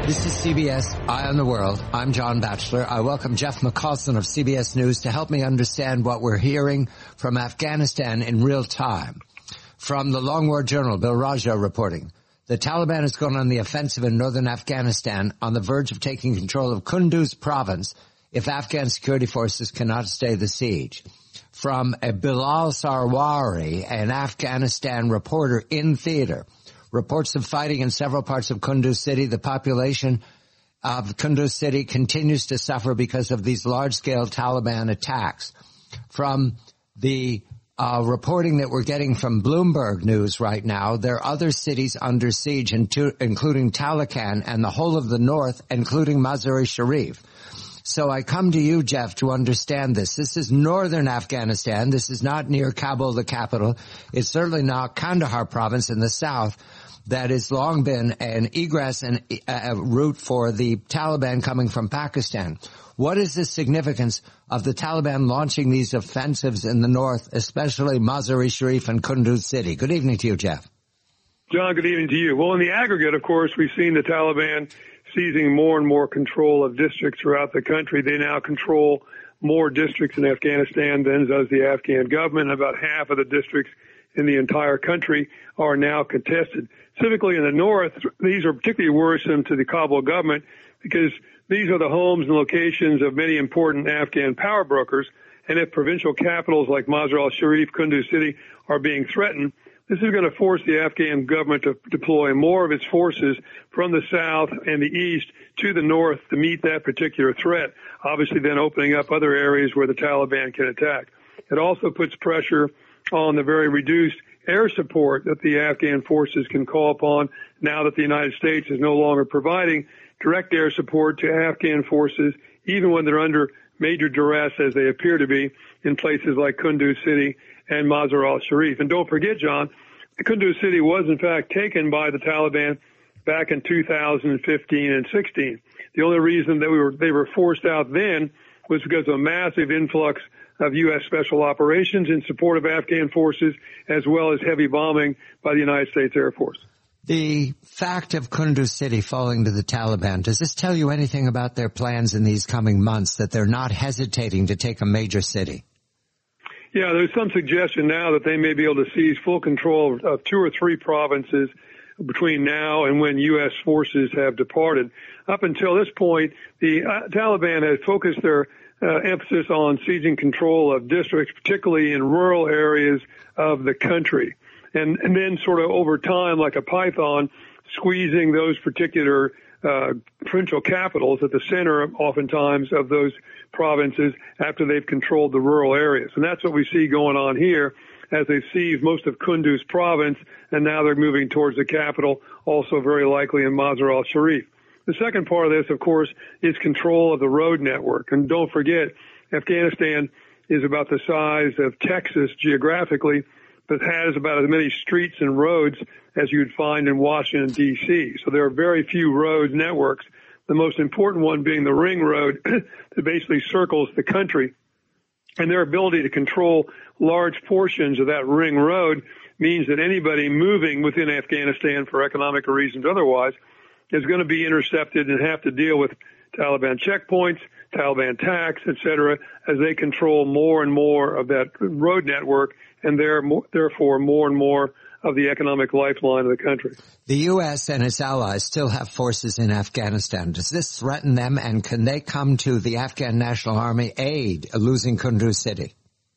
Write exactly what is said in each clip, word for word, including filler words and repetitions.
This is C B S Eye on the World. I'm John Batchelor. I welcome Jeff McCausland of C B S News to help me understand what we're hearing from Afghanistan in real time. From the Long War Journal, Bill Raja reporting. The Taliban has gone on the offensive in northern Afghanistan on the verge of taking control of Kunduz province if Afghan security forces cannot stay the siege. From a Bilal Sarwari, an Afghanistan reporter in theater. Reports of fighting in several parts of Kunduz city. The population of Kunduz city continues to suffer because of these large-scale Taliban attacks. From the uh, reporting that we're getting from Bloomberg News right now, there are other cities under siege, into, including Talakan and the whole of the north, including Mazar-e Sharif. So I come to you, Jeff, to understand this. This is northern Afghanistan. This is not near Kabul, the capital. It's certainly not Kandahar province in the south. That has long been an egress and a route for the Taliban coming from Pakistan. What is the significance of the Taliban launching these offensives in the north, especially Mazar-e Sharif and Kunduz city? Good evening to you, Jeff. John, good evening to you. Well, in the aggregate, of course, we've seen the Taliban seizing more and more control of districts throughout the country. They now control more districts in Afghanistan than does the Afghan government. About half of the districts in the entire country are now contested. Specifically in the north, these are particularly worrisome to the Kabul government because these are the homes and locations of many important Afghan power brokers. And if provincial capitals like Mazar-e-Sharif, Kunduz city are being threatened, this is going to force the Afghan government to deploy more of its forces from the south and the east to the north to meet that particular threat, obviously then opening up other areas where the Taliban can attack. It also puts pressure on the very reduced air support that the Afghan forces can call upon now that the United States is no longer providing direct air support to Afghan forces, even when they're under major duress, as they appear to be in places like Kunduz city and Mazar-e-Sharif. And don't forget, John, Kunduz city was in fact taken by the Taliban back in two thousand fifteen and sixteen. The only reason that we were they were forced out then was because of a massive influx of U S special operations in support of Afghan forces, as well as heavy bombing by the United States Air Force. The fact of Kunduz city falling to the Taliban, does this tell you anything about their plans in these coming months, that they're not hesitating to take a major city? Yeah, there's some suggestion now that they may be able to seize full control of two or three provinces between now and when U S forces have departed. Up until this point, the uh, Taliban has focused their uh, emphasis on seizing control of districts, particularly in rural areas of the country. And, and then sort of over time, like a python, squeezing those particular uh, provincial capitals at the center, oftentimes, of those provinces after they've controlled the rural areas. And that's what we see going on here as they've seized most of Kunduz province, and now they're moving towards the capital, also very likely in Mazar-e-Sharif. The second part of this, of course, is control of the road network. And don't forget, Afghanistan is about the size of Texas geographically, but has about as many streets and roads as you'd find in Washington, D C. So there are very few road networks, the most important one being the ring road that basically circles the country. And their ability to control large portions of that ring road means that anybody moving within Afghanistan for economic reasons otherwise is going to be intercepted and have to deal with Taliban checkpoints, Taliban tax, et cetera, as they control more and more of that road network and therefore more and more of the economic lifeline of the country. The U S and its allies still have forces in Afghanistan. Does this threaten them, and can they come to the Afghan National Army aid losing Kunduz city?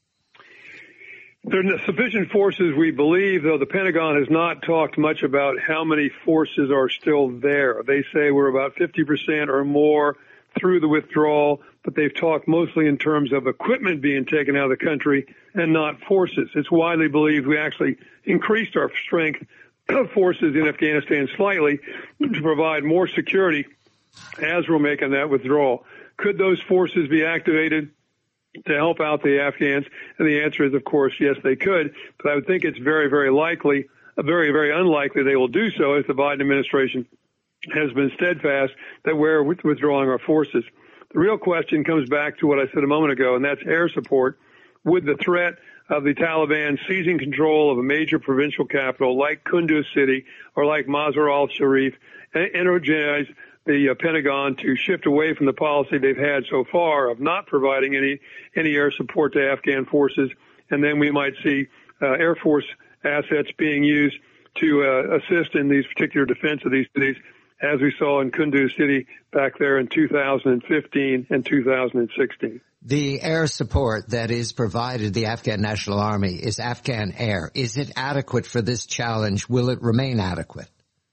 There are sufficient forces, we believe, though the Pentagon has not talked much about how many forces are still there. They say we're about fifty percent or more through the withdrawal, but they've talked mostly in terms of equipment being taken out of the country and not forces. It's widely believed we actually increased our strength of forces in Afghanistan slightly to provide more security as we're making that withdrawal. Could those forces be activated to help out the Afghans? And the answer is, of course, yes, they could. But I would think it's very, very likely, very, very unlikely they will do so, as the Biden administration has been steadfast that we're withdrawing our forces. The real question comes back to what I said a moment ago, and that's air support. Would the threat of the Taliban seizing control of a major provincial capital like Kunduz city or like Mazar-e-Sharif energize the uh, Pentagon to shift away from the policy they've had so far of not providing any any air support to Afghan forces, and then we might see uh, Air Force assets being used to uh, assist in these particular defense of these cities, as we saw in Kunduz City back there in two thousand fifteen and two thousand sixteen. The air support that is provided the Afghan National Army is Afghan air. Is it adequate for this challenge? Will it remain adequate?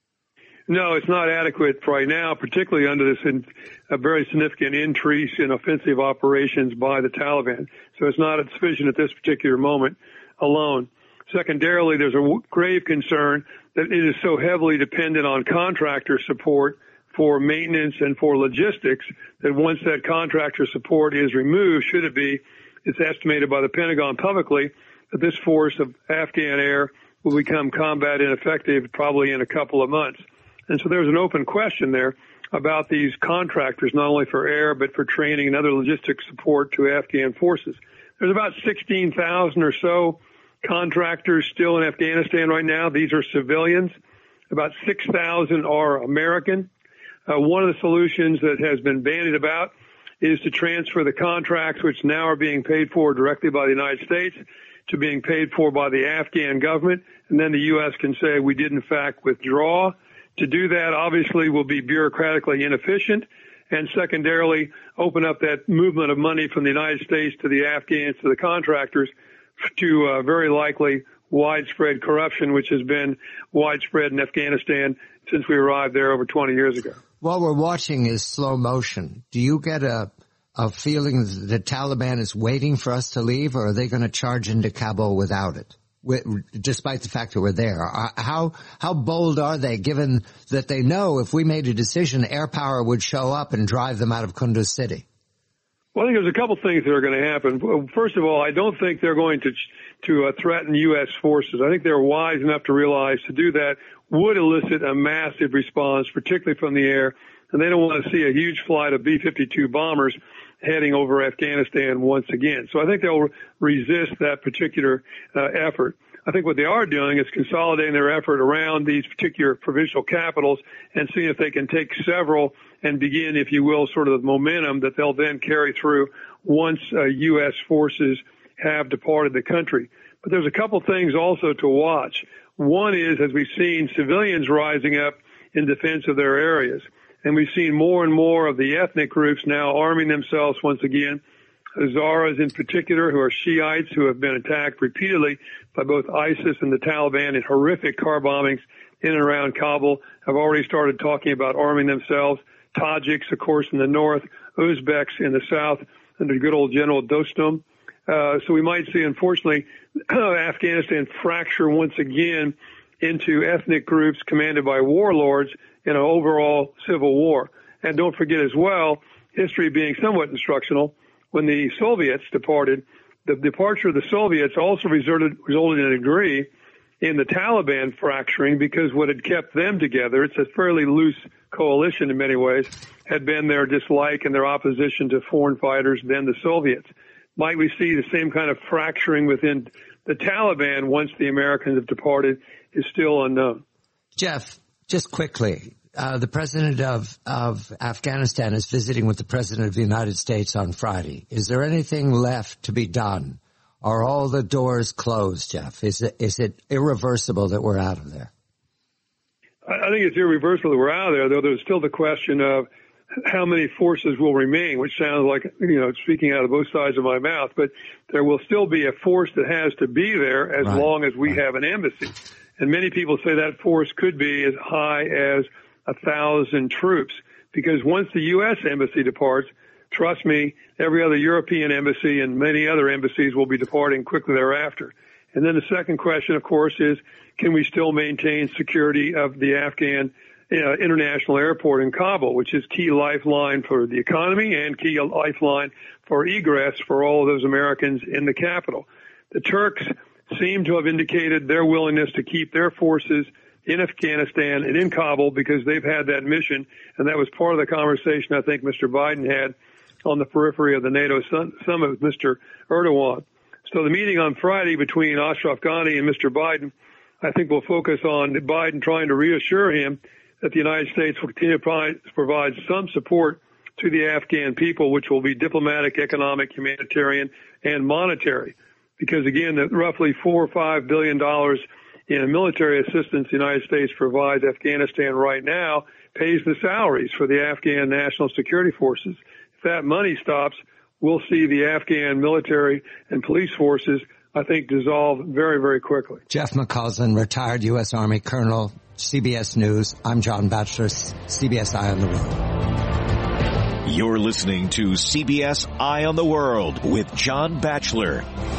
No, it's not adequate right now, particularly under this in, a very significant increase in offensive operations by the Taliban. So it's not sufficient at this particular moment alone. Secondarily, there's a grave concern that it is so heavily dependent on contractor support for maintenance and for logistics that once that contractor support is removed, should it be, it's estimated by the Pentagon publicly that this force of Afghan air will become combat ineffective probably in a couple of months. And so there's an open question there about these contractors, not only for air, but for training and other logistics support to Afghan forces. There's about sixteen thousand or so contractors still in Afghanistan right now. These are civilians. About six thousand are American. Uh, one of the solutions that has been bandied about is to transfer the contracts, which now are being paid for directly by the United States, to being paid for by the Afghan government. And then the U S can say we did, in fact, withdraw. To do that, obviously, will be bureaucratically inefficient, and secondarily, open up that movement of money from the United States to the Afghans, to the contractors, to uh, very likely widespread corruption, which has been widespread in Afghanistan since we arrived there over twenty years ago. What we're watching is slow motion. Do you get a, a feeling that the Taliban is waiting for us to leave, or are they going to charge into Kabul without it? Despite the fact that we're there, how how bold are they, given that they know if we made a decision, air power would show up and drive them out of Kunduz City? Well, I think there's a couple things that are going to happen. First of all, I don't think they're going to to uh, threaten U S forces. I think they're wise enough to realize to do that would elicit a massive response, particularly from the air, and they don't want to see a huge flight of B fifty-two bombers heading over Afghanistan once again. So I think they'll resist that particular uh, effort. I think what they are doing is consolidating their effort around these particular provincial capitals and seeing if they can take several and begin, if you will, sort of the momentum that they'll then carry through once uh, U S forces have departed the country. But there's a couple things also to watch. One is, as we've seen, civilians rising up in defense of their areas. And we've seen more and more of the ethnic groups now arming themselves once again. Hazaras in particular, who are Shiites, who have been attacked repeatedly by both ISIS and the Taliban in horrific car bombings in and around Kabul, have already started talking about arming themselves. Tajiks, of course, in the north, Uzbeks in the south, under good old General Dostum. Uh, so we might see, unfortunately, Afghanistan fracture once again into ethnic groups commanded by warlords in an overall civil war. And don't forget as well, history being somewhat instructional, when the Soviets departed, the departure of the Soviets also resulted, resulted in a degree in the Taliban fracturing, because what had kept them together, it's a fairly loose coalition in many ways, had been their dislike and their opposition to foreign fighters, then the Soviets. Might we see the same kind of fracturing within the Taliban once the Americans have departed is still unknown. Jeff, just quickly, uh, the president of, of Afghanistan is visiting with the president of the United States on Friday. Is there anything left to be done? Are all the doors closed, Jeff? Is it, is it irreversible that we're out of there? I think it's irreversible that we're out of there, though there's still the question of how many forces will remain, which sounds like, you know, speaking out of both sides of my mouth, but there will still be a force that has to be there as right. long as we right. have an embassy. And many people say that force could be as high as a thousand troops, because once the U S embassy departs, trust me, every other European embassy and many other embassies will be departing quickly thereafter. And then the second question, of course, is can we still maintain security of the Afghan uh, international airport in Kabul, which is key lifeline for the economy and key lifeline for egress for all of those Americans in the capital. The Turks seem to have indicated their willingness to keep their forces in Afghanistan and in Kabul because they've had that mission, and that was part of the conversation I think Mister Biden had on the periphery of the NATO summit with Mister Erdogan. So the meeting on Friday between Ashraf Ghani and Mister Biden, I think will focus on Biden trying to reassure him that the United States will continue to provide some support to the Afghan people, which will be diplomatic, economic, humanitarian, and monetary. Because again, the roughly four or five billion dollars in military assistance the United States provides Afghanistan right now pays the salaries for the Afghan National Security Forces. If that money stops, we'll see the Afghan military and police forces, I think, dissolve very, very quickly. Jeff McCausland, retired U S. Army Colonel, C B S News. I'm John Batchelor, C B S Eye on the World. You're listening to C B S Eye on the World with John Batchelor.